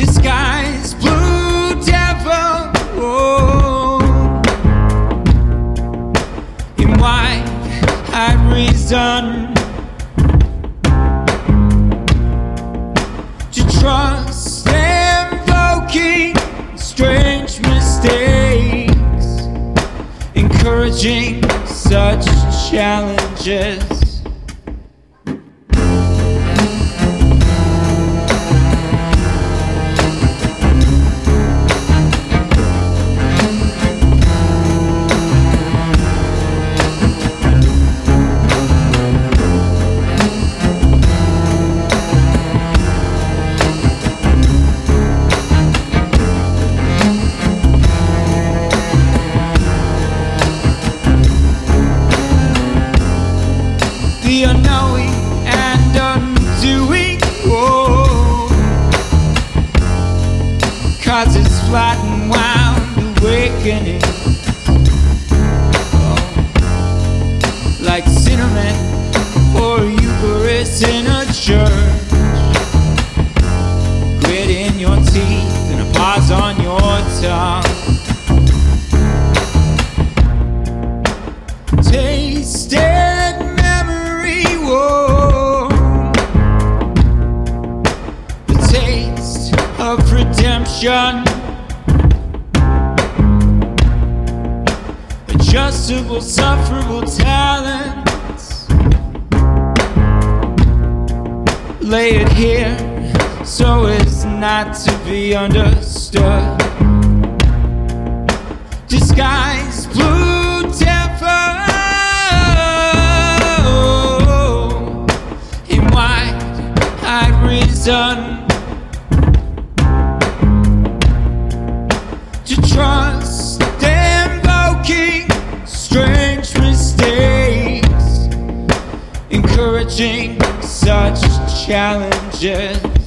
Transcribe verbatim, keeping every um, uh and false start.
disguised blue devil, oh, in white had risen to trust, invoking strange mistakes, encouraging such challenges. The unknowing and undoing, oh, causes flat and wound awakening, oh, like cinnamon or Eucharist in a church. Grit in your teeth and a pause on your tongue. Tasted of redemption, adjustable, sufferable talents. Lay it here so as not to be understood. Disguised blue devil, in white I'd risen to trust, invoking strange mistakes, encouraging such challenges.